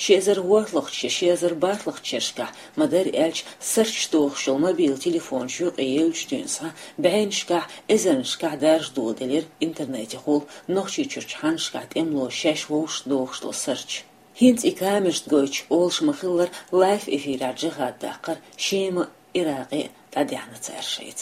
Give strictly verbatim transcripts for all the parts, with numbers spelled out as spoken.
شيزر وارلخش شيزر بارلخشرشكا مدار إلش سرش دوخشل موبيل تليفون شو قيلش تنسا بعينشكا إذنشكا دارش دودلير إنترنت يقول نخشي تشرشحانشكا تملو شاش ووش دوخشلو سرش هينت إكامش تقويش أولش مخلر لايف إفيرات جغاد داقر شيما إراقي تدعنا تارشيت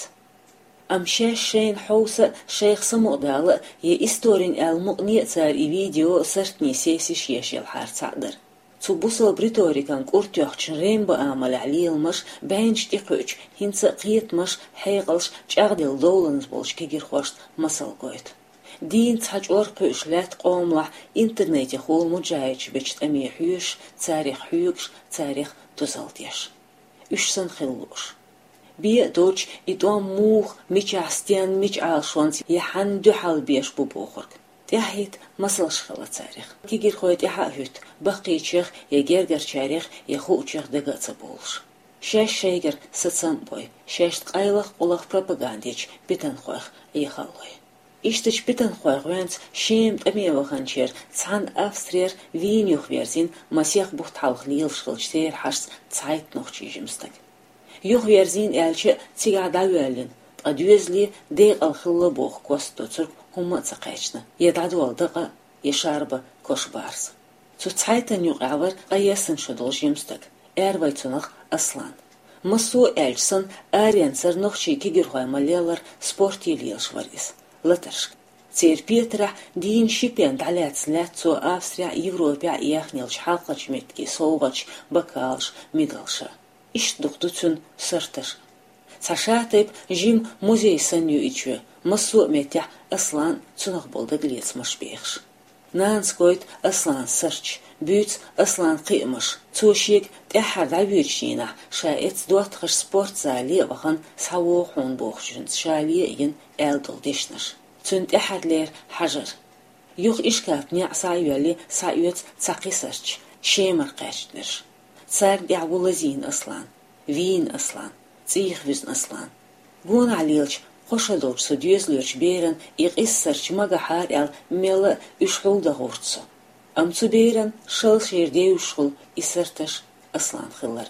أم شاش شين حوسة شيخ سمودالة يه إستورين المقنية تار فيديو سرتني سيسي شيش الحار تعدر تبوصل بريتوريكان كورتيوخشن رين بأعمل عليه المش بعينش تقوش هنس قيت مش حيقلش جاغدل دولنز بولش كيجير خوشت مسل قويت دين تحج أورقوش لا تقوم لح إنترنت يخول مجايج بجت أمي حيوش تاريخ حيوش تاريخ تزالتيش إش سن خلوش بيه دوش إدوام موخ ميش عستيان ميش عالشوانس يحن دو حال بيش ببوخرك تحيت مسلش خلا تاريخ كيجير خويت يحاهوت بقي تشيخ يجرجر تاريخ يخو تشيخ دقا تبولش شاش شيجر ستسان بوي شاش تقايلخ قولخ بروباغانديش بيتن خوخ يخالوي إشتش بيتن خوخ وانت شيم تأمي وخانشير تسعن أفسترير وين يخويرزين مسيخ بوخت حالخ ليل شغلشتير حشت تسعيت نوخشي جمستك يخويرزين إلشي تيغا داوالين أدوزلي ديق الخلا بوخ كوستو ترك هما تساقيشنا يدعدوال دقا يشاربا كوش بارس تو تسعيتن يقعور قياسن شدول جمستك إروايتونخ أصلان مسو إلشسن آريانسر نوخشي كيجيرخوي مليالر سبورتي ليلش وريس لترشك تير بيترح دين شيبين دعلات سلاتسو أفسريا يوروبيا يخنيلش حلقش متكي صوغش بكالش ميدلشا إش دقدوتون سرتر ساشاتيب جيم موزي سنيو إيشو مسو متيح أصلان تنخ بولدق ليتس مش بيخش نانسكويت أصلان سرش بيوت أصلان قيمش توشيك تأحر دعويتشينا شايت دواتخش سبورت زالي وخن سحووخون بوخشنس شاليين ألدل ديشنش تون تأحر لير حجر يوخ إشكاف نيع سايوالي سايوت تساقي سرش شيمر قاشتنش تسار دعولزين أصلان وين أصلان تيخ وزن أصلان بون عليلش خوشدوش سديوزلوش بيرن يقيسرش مغا حار ال ميلا يشحول دهورتسو أم تبيرن شل شير ديوشخل يسرتش أصلان خلر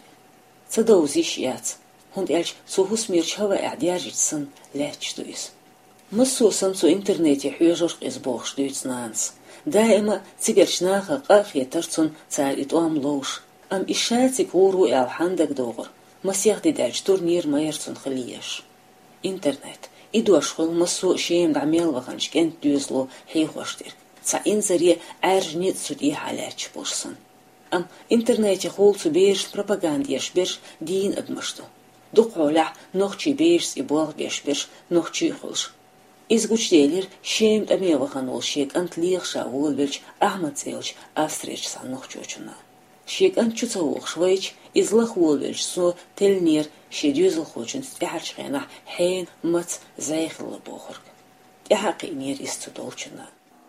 تدوزيش يات هند إلش سوهوس ميرش هوا اعدياجيتسن لاتش دويس مسو سمسو انترنتي حيوجوش إزبوخش دويتس نانس دائما تيجرشناخا قاخ يترسن تار إتوام لوش أم إشاتي كورو إل حندق دوغر مسيخ دي داج تورنير ما يرسن خليش إنترنت إدوشخل مسو شيم دعميل وخنش كنت دوزلو حيخوشتير تسا إنزاري عرجنيت سودي حالاتش بوشسن أم إنترنت يخول سبيرش بروباغانديش بيرش دين أدمشتو دقعو لح نوخشي بيرس إبوغ بيش بيرش نوخشي خلش إزغوش ديلير شيم دعميل وخنول شيك أنت ليخ شاول بيلش أحمد سيلش أفسريش سان نوخشوشنا شيك أنت شوتوخ شويش إزلخ وولبيلش سو تلنير شديوزل خوشن تحرش غينا حين مت زيخ لبوخرك تحقي نير استدولشنا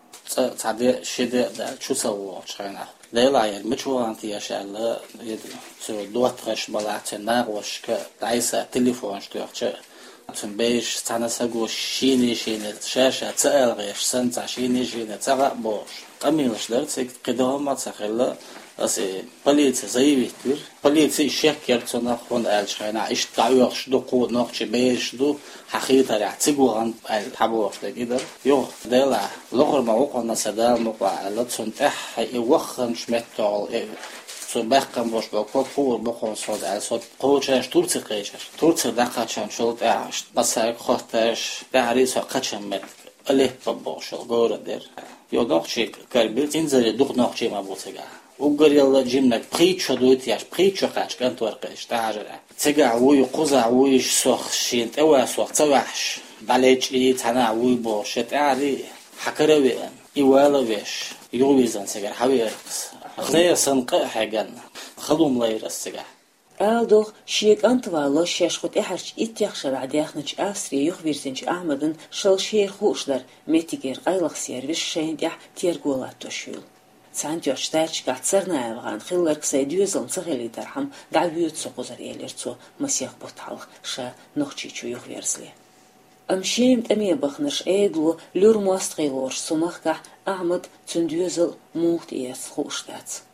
تعدي شدة دا شو سووا شغينا ليلا يعني متشوانتي يا شاء يدري سو دواترش بلعتين ناغوش كدعيسة تليفون شتوخش تنبيش تنسقو شيني شيني شاشة تسأل غيش سنتا شيني شيني تغا بوش أميلش درتك قدام ما تخيل أسي بليت زيبيتر بليت شكر تناخون الشغنا إيش تعيش دقو نقش بيش دو حقيقة يعتقو عن الحبوش كده يو دلا لغر ما وقنا سدا مقع لتون إح يوخن شمتال سباق باش بقول قول بقول صاد على صاد قوتش تورتي قيش تورتي دقة شلت إعش بس هيك خاطرش بعريس قتشم مت أليه بباش الجورة دير يو نقشي كربيت إنزل دق نقشي ما بوتجا وقريلا جيمنك بريتش دوت ياش بريتش قاش كان تورقش تعجرة تجع وي قزع ويش سخ شينت أو سخ توحش بلش إيه تنا وي باش تعري حكروي إيوالا ويش يويزن سجر حويركس خليه سنقع حاجنا خلوم لير السجع ألدوغ شيك أنتوالا شاشخوت إحرش إتيخش بعديخنش أسري يخبرزنش أحمدن شل شير خوشدر ميتيجير قيلخ سيرفيس شين ديح تيرقولات توشيل سانتيوش تارش قاعد صرنا أفغان خلرك سيديوزن صغيري درهم دعويوت سقوزر إليرتو مسيخ بطحلق شا نخشيشو يخبرزلي أمشيم أمي بخنش إيدلو لور مواستغيلور سمخكح أحمد تنديوزل موت إيس خوشدات